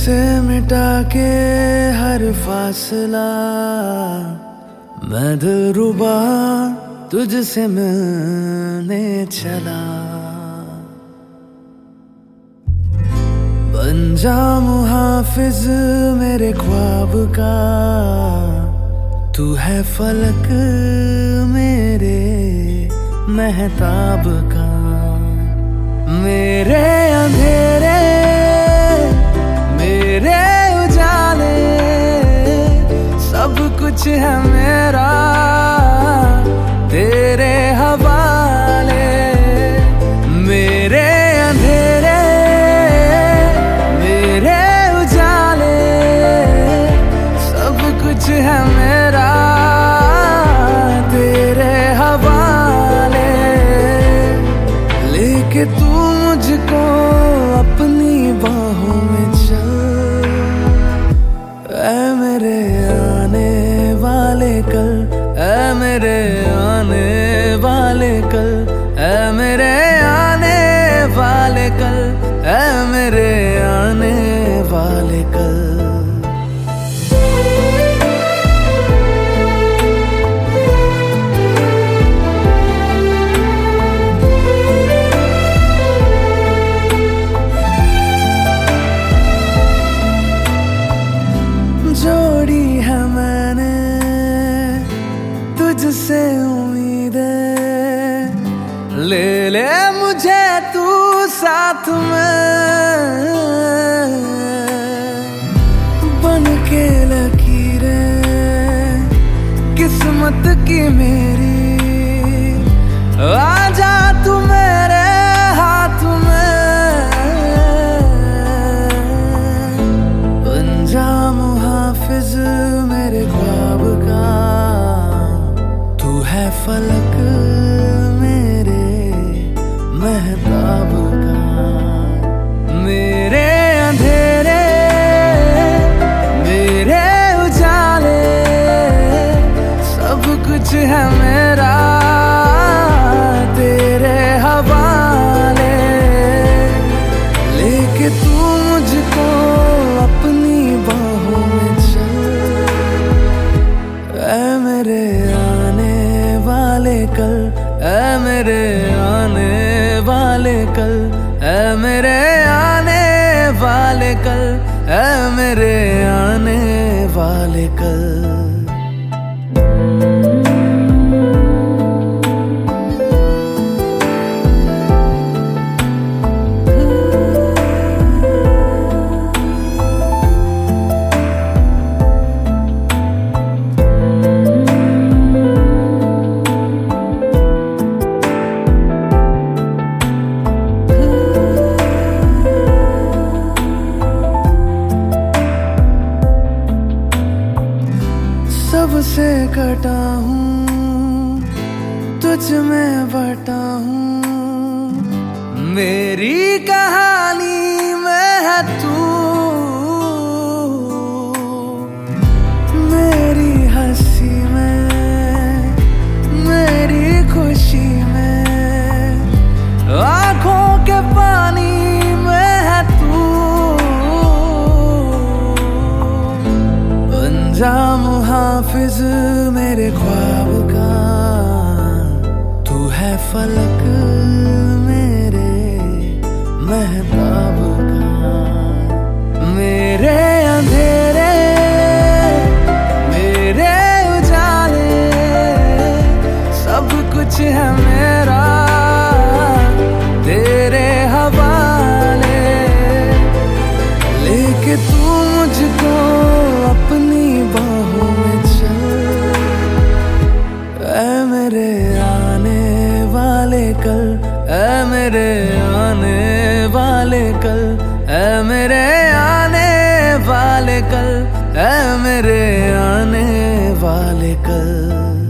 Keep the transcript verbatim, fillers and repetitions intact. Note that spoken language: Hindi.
से मिटा के हर फासला, मैं दिलरुबा तुझसे मिलने चला। बन जा मुहाफिज मेरे ख्वाब का, तू है फलक मेरे महताब का। मेरे अंधेरे मेरे उजाले, सब कुछ है मेरा तेरे हवाले। मेरे अंधेरे मेरे उजाले, सब कुछ है मेरा तेरे हवाले। लेके तू मुझको अपनी बाहों में चल, ऐ मेरे आने वाले कल, ऐ मेरे आने वाले कल, ऐ मेरे आने वाले कल, ऐ मेरे आने वाले कल। जोड़ी है मैंने तुझसे उम्मीदें, ले ले मुझे तू साथ में। बन के लकीरें किस्मत की मेरी, आजा तू मेरे हाथ में। बन जा मुहाफिज मेरे ख्वाब का, तू है फलक मेरे महताब का। मेरे अंधेरे मेरे उजाले, सब कुछ है मेरा तेरे हवाले। लेके तू मुझको अपनी बाहों में चल, ऐ मेरे आने वाले कल, ऐ मेरे आने वाले कल, ऐ मेरे आने वाले कल, ऐ मेरे आने वाले कल। सबसे कटा हूँ तुझ में बटा हूँ, मेरी कहानी में है तू। मेरी हंसी में मेरी खुशी में, आँखों के पानी में है तू। बन जा मुहाफिज मेरे ख्वाब का, तू है फलक मेरे महताब का। मेरे अंधेरे मेरे उजाले, सब कुछ है मेरा तेरे हवाले। लेके तू मुझको अपनी बाहों में चल, ऐ मेरे आने वाले कल, ऐ मेरे आने वाले कल, ऐ मेरे आने वाले कल, ऐ मेरे आने वाले कल।